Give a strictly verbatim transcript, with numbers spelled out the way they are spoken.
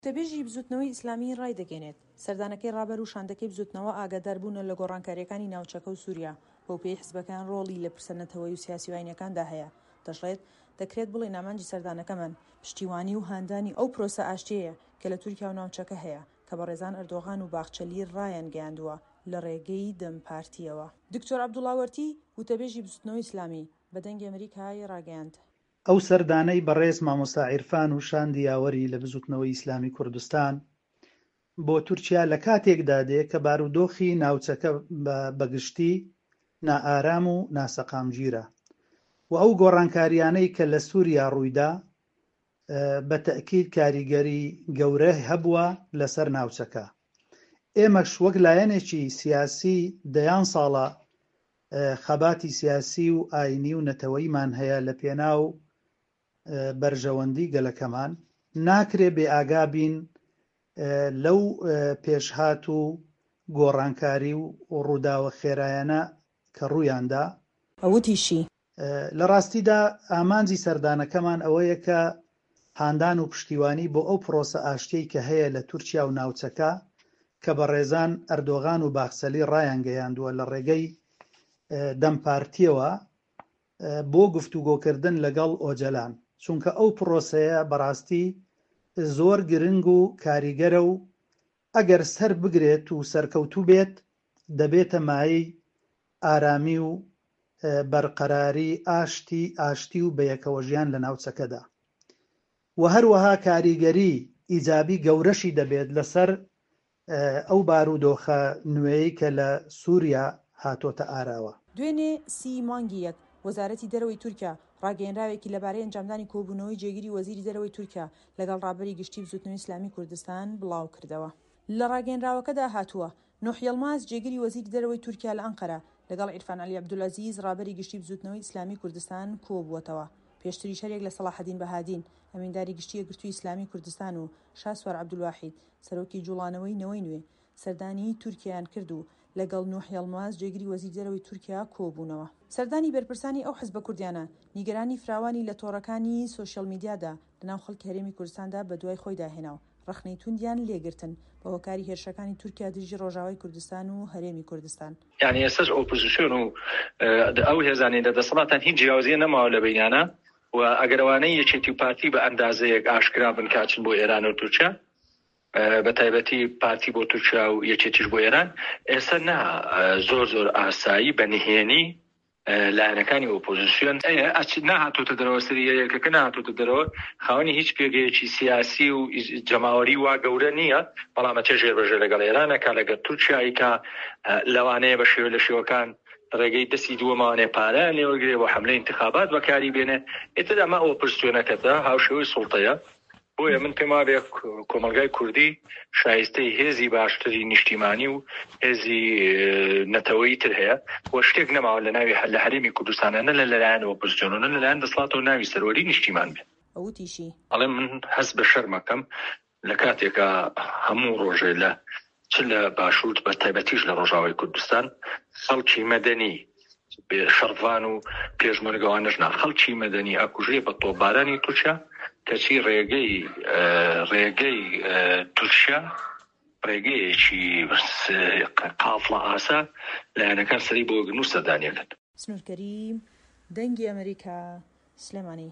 تەبێژی بزوتنەوەی ئیسلامی ڕای دەگەێنێت سەردانەکەی ڕابەر و شاندەکەی بزوتنەوە ئاگاداربوونە لە گۆڕانکاریەکانی ناوچەکە و سووریا بۆ پێی حزبەکان ڕۆڵی لە پرسەنەتەوەی و سیاسی و ئاینەکاندا هەیە. دەژڵێت دەکرێت بڵێ نامانجی سەردانەکەمان پشتیوانی و هاندانی ئەو پرۆسە ئاشتیەیە کە لە تورکیا و ناوچەکە هەیە کە بە ڕێزان ئەردۆغان و باخچەلی ڕایان گەیاندووە لە ڕێگەی دەمپارتیەوە. دکتۆر عەبدوڵڵاوەرتی وتەبێژی بزوتنەوەی ئیسلامی بە دەنگی ئەمریکای ڕاگەیاند. ئەو سەردانەی بەڕێز مامۆستا عیرفان و شاندی یاوەری لە بزوتنەوەی ئیسلامی کوردستان بۆ تورکیا لە کاتێکدا دێ کە بارودۆخی ناوچەکە بەگشتی نائارام و ناسەقامگیرە و ئەو گۆڕانکاریانەی کە لە سووریا ڕوویدا بە تەئکید کاریگەری گەورە هەبووە لەسەر ناوچەکە. ئێمەش وەک لایەنێکی سیاسی دەیان ساڵە خەباتی سیاسی و ئاینی و نەتەوەیمان هەیە لە پێناو بەرژەوەندی گەلەکەمان. ناکرێ بێ ئاگا بین لەو پێشهات و گۆڕانکاری و ڕووداوە خێرایانە کە ڕوویاندا. ئەوتیشی لە ڕاستیدا ئامانجی سەردانەکەمان ئەوەیە کە هاندان و پشتیوانی بۆ ئەو پرۆسە ئاشتیەی کە هەیە لە تورکیا و ناوچەکە کە بە ڕێزان ئەردۆغان و باخچەلی ڕایان گەیاندووە لە ڕێگەی دەمپارتیەوە بۆ گفتوگۆکردن لەگەڵ ئۆجەلان، چونکە ئەو پرۆسەیە بەڕاستی زۆر گرنگ و کاریگەرە و ئەگەر سەر بگرێت و سەرکەوتوو بێت دەبێتە مایەی ئارامی و بەرقەراری ئاشتی ئاشتی و بەیەکەوە ژیان لە ناوچەکەدا و هەروەها کاریگەری ئیجابی گەورەشی دەبێت لەسەر ئەو بارودۆخە نوێی کە لە سووریا هاتۆتە ئاراوە. دوێنێ سی مانگی یەک وەزارەتی دەرەوەی تورکیا ڕاگەیەنراوێکی لەبارەی ئەنجامدانی کۆبوونەوەی جێگیری وەزیری دەرەوەی تورکیا لەگەڵ ڕابەری گشتی بزوتنەوەی ئیسلامی کوردستان بڵاو کردەوە. لە ڕاگەیەنراوەکەدا هاتووە نوح یڵماز جێگیری وەزیری دەرەوەی تورکیا لە ئەنقەرە لەگەڵ عیرفان عەلی عەبدولعەزیز ڕابەری گشتی بزوتنەوەی ئیسلامی کوردستان کۆبووەتەوە. پێشتری شەرێک لە سەلاحەدین بەهادین ئەمێنداری گشتی یەکگرتووی ئیسلامی کوردستان و شاسوار عەبدولواحید سەرۆکی جوڵانەوەی نەوەی نوێ سەردانی تورکیایان کرد و لەگەڵ نوح یڵماز جێگیری وەزیری دەرەوەی تورکیا کۆبوونەوە. سەردانی بەرپرسانی ئەو حزبە کوردیانە نیگەرانی فراوانی لە تۆڕەکانی سۆشیەل میدیادا لەناو خەڵکی هەرێمی کوردستاندا بە دوای خۆی داهێنا و ڕخنەی توندیان لێگرتن بە هۆکاری هێرشەکانی تورکیا دژی ڕۆژاوای کوردستان و هەرێمی کوردستان. یعنی ئێستاش ئۆپۆزیسیۆن و ئەو هێزانی لەدەسەڵاتان هیچ جیاوازیە نەماوە لە بەینانە و ئەگەرەوانەی یەکێتی پارتی بە ئەندازەیەک ئاشکرا بن کاچن بۆ ئێران و تورکیا بە تایبەتی پارتی بۆ تورکیا و یەکێتیش بۆ ئێران ئێستا نا زۆر زۆر ئاسایی بەنهێنی لایەنەکانی ئۆپۆزیسیۆن نهاتۆتە دەرەوە سەریەکەکە نهاتۆتە دەرەوە خاوەنی هیچ پێگەیەکی سیاسی و جەماوەری وا گەورە نییە، بەڵام چێژێ بەژێ لەگەڵ ئێرانەکە لەگەڵ تورکیایی کە لەوانەیە بە شێوە لە شێوەکان ڕێگەی دەستی دووەمانێ پارەیان لێوەرگرێ بۆ حملەی انتخابات بەکاری بێنێ. ئێتر ئەمە ئۆپۆزیسیۆنەکەدا هاوشێوەی سوڵتەیە. بۆیە من پێم وابێ کۆمەلگای کوردی شایستەی هێزی باشتری نیشتیمانی و هێزی نەتەوەیی تر هەیە و شتێک نەماوە لە ناوی لە هەرێمی کوردستانە نە لەلایەن ئۆپۆزیسیۆن و نە لەلایەن دەسەڵاتەوە ناوی سەروەری نیشتیمان بێت. ئەوتیشی ئەڵێ من هەست بە شەرمەکەم لە کاتێکە هەموو ڕۆژێ لە چ لە باشوور بە تایبەتیش لە ڕۆژاوای کوردستان خەڵکی مەدەنی شەڕڤان و پێشمەرگەوانەش نا خەڵکی مەدەنی ئاکوژێ بە تۆپبارانی تورکیا کەچی ڕێگەی ڕێگەی تورکیا ڕێگەیەکی قافڵە ئاسا لایەنەکان سەری بۆ گرن و سەردانیەکەن. سنوورکەریم دەنگی ئەمریکا سلێمانی.